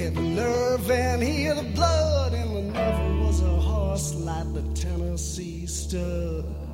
had the nerve and he had the blood, and there never was a horse like the Tennessee stud.